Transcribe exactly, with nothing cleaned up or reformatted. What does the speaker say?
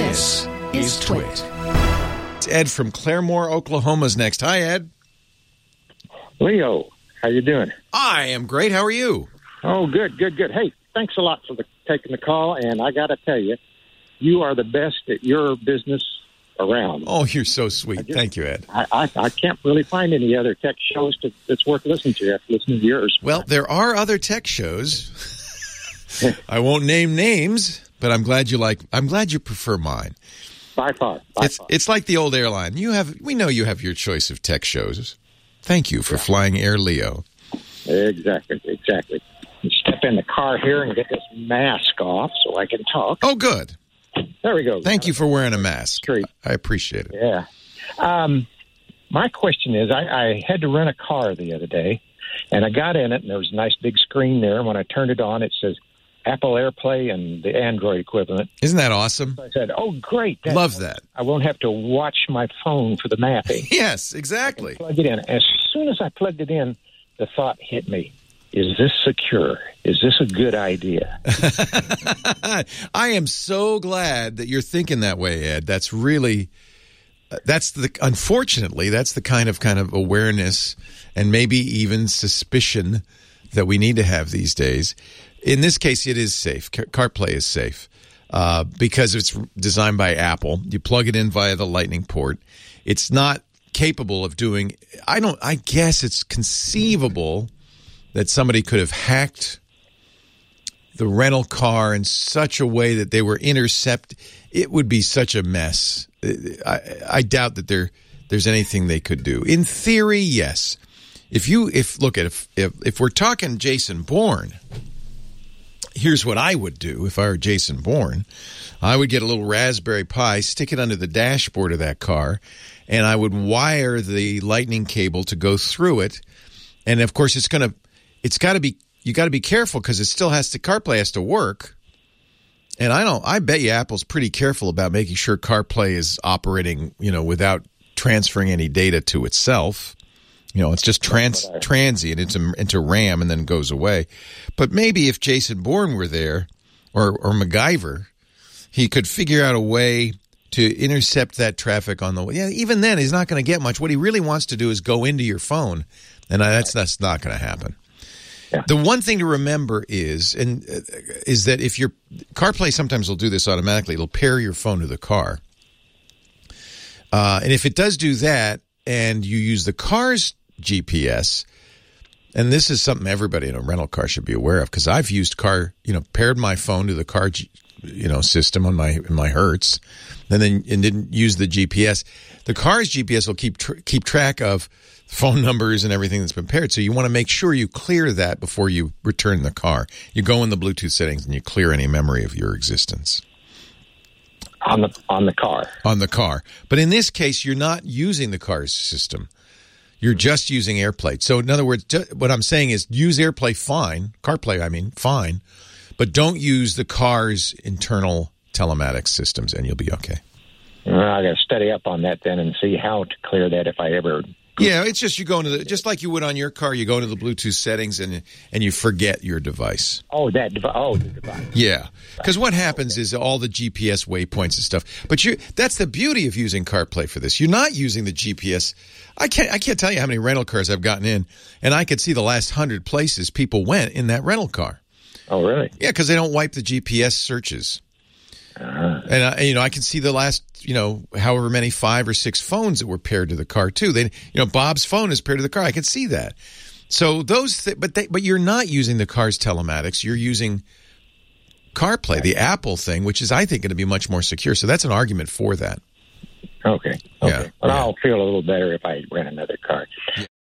This is Twit. It's Ed from Claremore, Oklahoma's next. Hi, Ed. Leo, how you doing? I am great. How are you? Oh, good, good, good. Hey, thanks a lot for the, taking the call, and I got to tell you, you are the best at your business around. Oh, you're so sweet. Just, Thank you, Ed. I, I, I can't really find any other tech shows to, that's worth listening to after listening to yours. Well, there are other tech shows. I won't name names, but I'm glad you like. I'm glad you prefer mine. By far, by it's far. it's like the old airline. You have we know you have your choice of tech shows. Thank you for yeah. flying Air Leo. Exactly, exactly. You step in the car here and get this mask off so I can talk. Oh, good. There we go. Thank you for wearing a mask. Treat. I appreciate it. Yeah. Um, my question is, I, I had to rent a car the other day, and I got in it, and there was a nice big screen there. And when I turned it on, it says Apple AirPlay and the Android equivalent. Isn't that awesome? So I said, oh, great. That, Love that. I won't have to watch my phone for the mapping. Yes, exactly. Plug it in. As soon as I plugged it in, the thought hit me. Is this secure? Is this a good idea? I am so glad that you're thinking that way, Ed. That's really, that's the, unfortunately, that's the kind of kind of awareness and maybe even suspicion that we need to have these days. In this case, it is safe. CarPlay is safe uh, because it's designed by Apple. You plug it in via the Lightning port. It's not capable of doing, I don't, I guess it's conceivable that somebody could have hacked the rental car in such a way that they were intercept. It would be such a mess. I, I doubt that there there's anything they could do. In theory, yes. If you if look at if if, if we're talking Jason Bourne, here's what I would do if I were Jason Bourne. I would get a little Raspberry Pi, stick it under the dashboard of that car, and I would wire the lightning cable to go through it. And of course, it's going to It's got to be, you got to be careful because it still has to, CarPlay has to work. And I don't, I bet you Apple's pretty careful about making sure CarPlay is operating, you know, without transferring any data to itself. You know, it's just trans, transient into, into RAM and then goes away. But maybe if Jason Bourne were there or, or MacGyver, he could figure out a way to intercept that traffic on the way. Yeah, even then, he's not going to get much. What he really wants to do is go into your phone. And that's, that's not going to happen. Yeah. The one thing to remember is, and uh, is that if your CarPlay sometimes will do this automatically, it'll pair your phone to the car. Uh, and if it does do that, and you use the car's G P S, and this is something everybody in a rental car should be aware of, because I've used car, you know, paired my phone to the car, you know, system on my in my Hertz, and then and didn't use the G P S. The car's G P S will keep tr- keep track of phone numbers and everything that's been paired. So you want to make sure you clear that before you return the car. You go in the Bluetooth settings and you clear any memory of your existence. On the on the car. On the car. But in this case, you're not using the car's system. You're just using AirPlay. So in other words, what I'm saying is use AirPlay fine, CarPlay, I mean, fine, but don't use the car's internal telematics systems and you'll be okay. Well, I got to study up on that then and see how to clear that if I ever... Yeah, it's just you go into the, just like you would on your car, you go into the Bluetooth settings and and you forget your device. Oh, that device. Oh, the device. Yeah, because what happens is all the G P S waypoints and stuff. But you that's the beauty of using CarPlay for this. You're not using the G P S. I can't I can't tell you how many rental cars I've gotten in, and I could see the last hundred places people went in that rental car. Oh, really? Yeah, because they don't wipe the G P S searches. Uh, and, I, you know, I can see the last, you know, however many five or six phones that were paired to the car, too. They, you know, Bob's phone is paired to the car. I can see that. So those, th- but they, but you're not using the car's telematics. You're using CarPlay, the Apple thing, which is, I think, going to be much more secure. So that's an argument for that. Okay. Okay. Yeah. Well, yeah. I'll feel a little better if I rent another car.